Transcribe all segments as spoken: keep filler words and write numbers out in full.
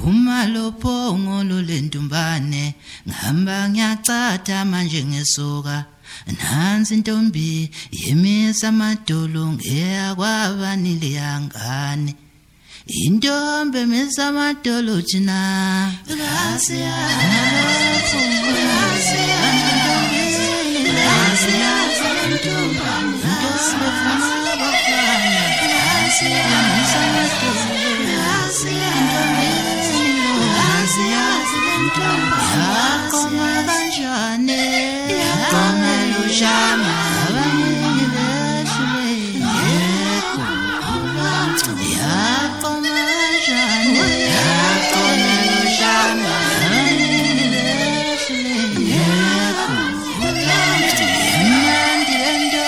Uma lophongo lolentumbane ngihamba ngiyacatha manje ngesuka nansi intombi yemisa amadolo ngeya kwabanile yangane intombi emisa amadolo thina ngasiya ngasiya ngasiya intombi Yakoma kanjani yakoma lushama abamini beshile yeko yakoma kanjani yakoma lushama abamini beshile yeko yamnandi lento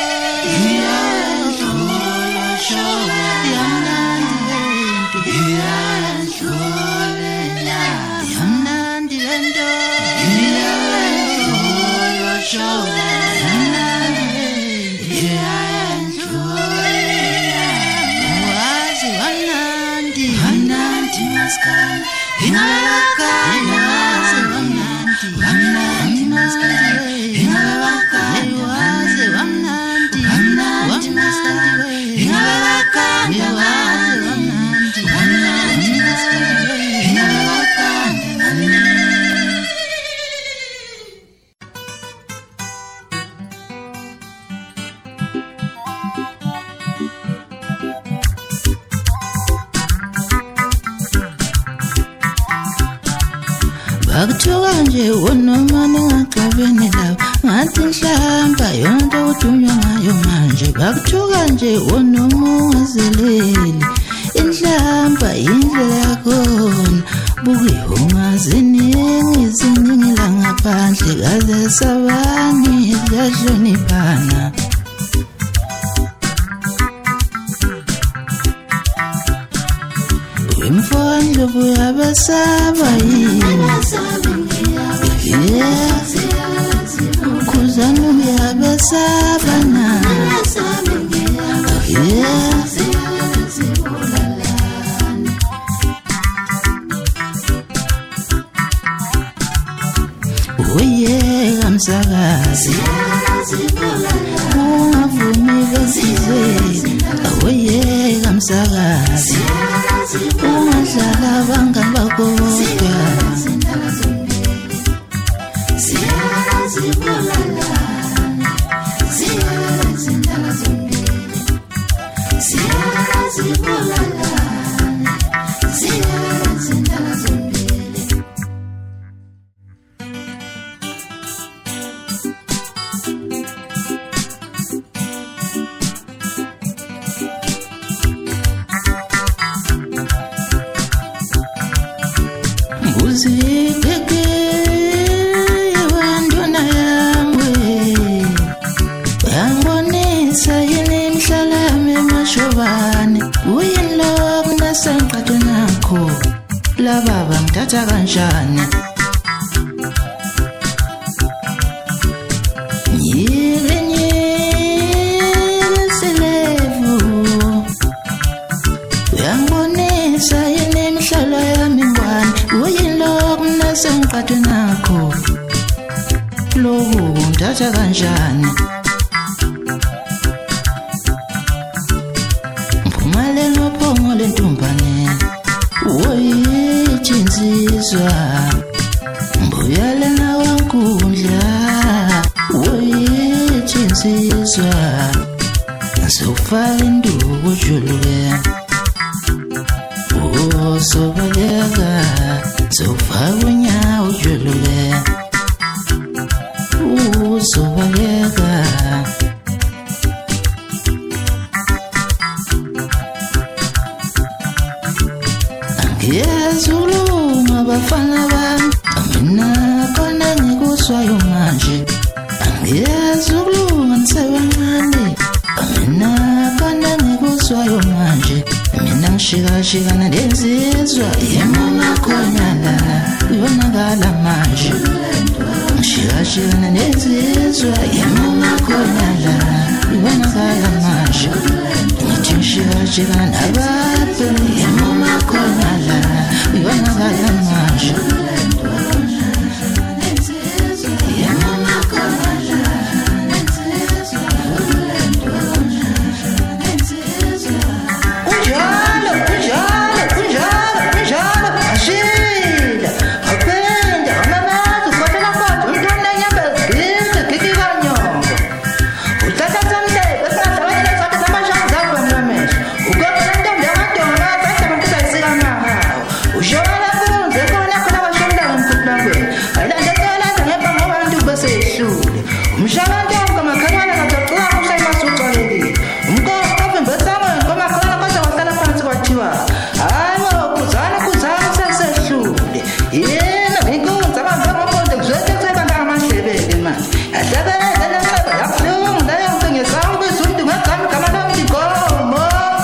iyadlula shoba yamnandi lento iyadlula yamnandi lento Bakuthoka nje wonomane ngaqabene lawo ngathi nhlamba yonto udunywa ngayo manje bakuthoka nje wonomungazeleli inhlamba indlela yakhona buke ungaziningi ziningi la ngaphandle kaze sabani yahloniphana Mfondlo buyabasaba yini Khuzana uyabasaba na Oye kamsakazi Ungavumi besizwe Oye kamsakazi Ungadlala abangani bakho bodwa Uzikeke wandona yangwe Yangibonisa yini imhlala yami emashobane Uyinlo kunasanqato nakho Laba bangithatha kanjani Nyike nyike selevu Yangibonisa yini imhlala yami ngwane Sengqathwe nakho loku ndatha kanjani Mphumale ngophongo lentumbane woyithi insizwa Mbuyale nawankundla woyithi insizwa Sofaka induku juluke Oh sobaleka Sofaka unyawo juluke Uzobaleka Angiyazulunga bafana bami Mina khona ngikuswayo manje Angiyazulunga nisebancane Mina khona ngikuswayo manje Mina ngishikashikana lensizwa Yemama khonyala Yonakala manje Ngishikashikana lensizwa Yemama khonyala Yonakala manje Ngithi jika nabato ya mama konala yona kala masha ya mama konala ujalo ujalo ujalo ujalo ashila apenda mama tukota na kwa tunda nyamba kisa kikiganyo utata tamde basa tawala saka sama shanga kwa mramesh ukapenda ndio watu wanapata mtaka sira maha ushona kunze kona kuna washonda mkutangwe aida ndakala nyamba mwa ndu basa shule umshana ndio kama kana katakuwa kusema sutwaledi umko kafe basa kama kana kwanza wasala panzi kwa tiwa ayo kuzana kuzana sasa shule yena niko zaba zaba konde zote zaba na mashebe man ataba na na yafu ndayo ngenge sangu sundu ngakami kama na mikomo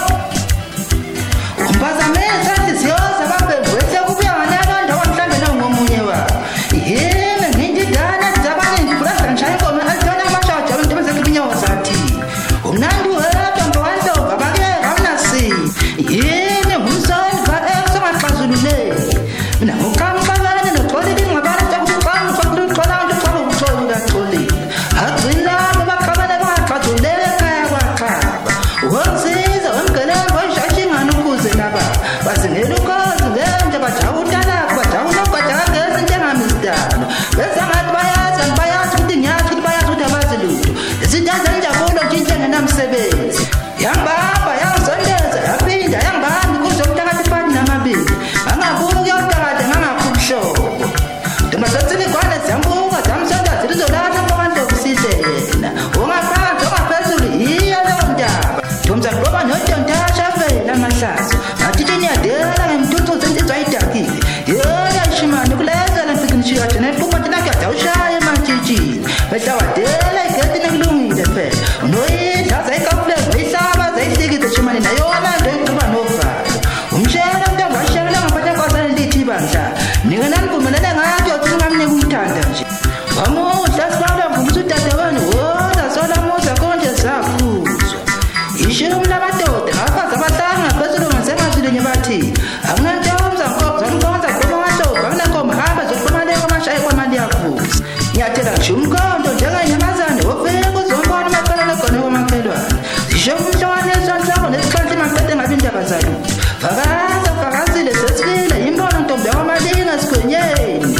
umbaza meza sio sababu wese kubya wanaba ndo wamtambe na ngomunyewa yena nindi dana zaba ni kula sanchai kwa altona masha cha ndo meze kibinya wasati unandu wala ndo wando babage ramnasi yena musani ba ekso matazulule na mukamba bana no tole di mabara ta kukam kwa kutola ndo kwa kutola tole atila bakaba na bakatule kaya bakaba wonsiza wamkala bashashi nganukuze laba basingeluka zingende bajawutala bajawuna bajanga ezinjenga mistano besangathi bayazi bayazi ukuthi ngiyathi bayazi ukuthi abaziluto izindaza njabulo njinjenge namsebenzi yambaba yangizondeza yaphinda yangibambi kuzomthakathi phani namabili angabuki yokutakathi ngangakubhlobo ndomazatsini kwane zambuka zamsonda zilizolana kwabantu okusidena ungaphansi ongaphezulu yiyo leyo ndaba ndomzali ngoba nodontasha vela mahlazo ngathithini yadela ngemtuthuzo insizwa ayidakile yona ishimani kulezela mfikinishiya thina iphuma thina kuyadawushaya ematshitshini behlawadela igetini kulungile phela unoyidla zayikafule zoyihlaba zayihlikise shimani nayona nto ixuba novalo umshela mntango washekela ngaphatha kwasana lithi bandla ningenanivumelane ngayo tsingamnika umthanda nje wamuhla sibala mvumisa udadewenu woza solamuza konje zakhuzwa ishumi lamadoda ngafazi abahlanu ngaphezulu ngasengazwilinye bathi akunantomza zamkonza kuba mahlobo akunankomo hamba zokumaleko amashayi kwamali yakhuza ngiyathela ngisho umkhonto njenganyamazane wofika uzombona amacelelo khona kwamakhelwane zisho umhlwaniswa nhloko nesixhanti maqede ngabe indaba zalutho vakaza vakazile sesikile yimbona ntombi yakwamalini esigonyeni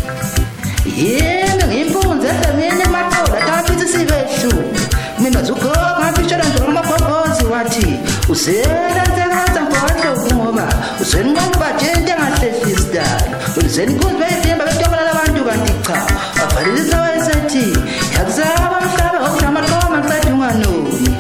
yini ngimpunzi edlamini emaqola ataphithi sibehlu mina zugoga ngaphishelwa njengomabhobhozi wathi usela nsekaza mfowahlovu ngoba useninqoba bajente engahlehlisi dalo uliseninkunzi bayivimba betokolela abantu kanti cha avalelisa wayesethi yakuzaba mhlaba okunamaqoma nceda unganoni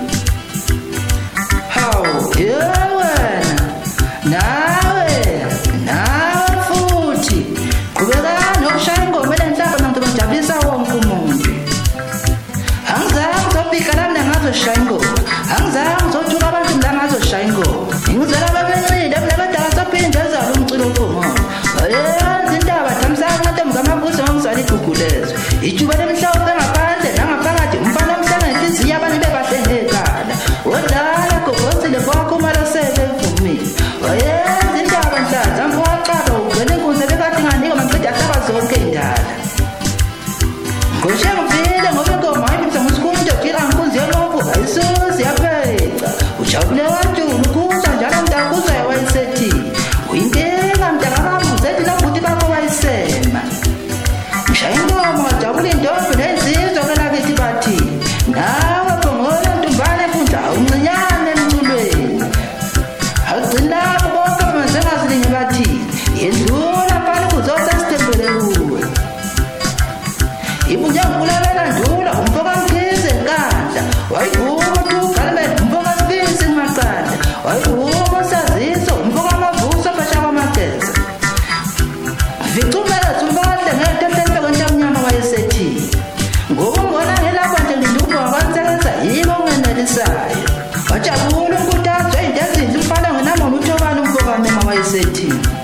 hawu yewena nawe nawe futhi qhubeka nokushaya ingoma lenhlaba nanto bajabulisa wonke umuntu angizange uzobika la mina ngazoshaya ingoma angizange uzothuka abantu la ngazoshaya ingoma ngizala babencile abadala sophinde ezalo umculo ophumona ayenza indaba thamsana ntombi kamabuso ngomzali igugulezo ijuba lemhlophe ngaphandle nangaphakathi umfana omhlanga inhliziyo abantu bebahlengekala odala gogosile kwakhumalo sele evumile ayenza indaba nhlanza mfowaqaba ugcwele inkunzi ebekade nganika maqede ahlaba zonke indala ngoshe ngivile ngoba ingoma ayibisa ngosikunto kira nkunzi yolophu ayisusi yapheca ujabule wantulu ukuza njalo mntakuza wayesethi uyintenga mntakababuzethi nobuthi bakho wayisema ngishaya ingoma ngajabula intombi nensizwa kwelakithi bathi nawe phongola ntumbane fundla umncinyane emculweni agcinapho bonke bamanzengazilinye bathi yendlula phana kuzosa sithembele kuwe ibunja ngikulalela ndula umfoka mkhize nkandla wayivuma uthugalemet umfoka sibisi ngimaqanda wayivuma saziso umfoka amavuso phesha kwamageza vicumela zumbahle ngetehlele kwentamnyama wayesethi ngoba ngona ngelapha nje ngindumba wakwansebenza yibo ngenelisayo wajabula unkuthazo ey'nto ezinhle umfana ngenamona uthobani umfoka mema wayesethi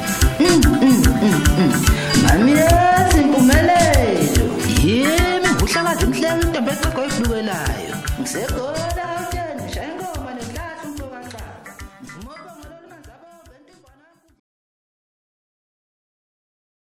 mami yesi impumelelo yimi uhlala nje mhlenge intombi exogo oyidlukelayo ngiseko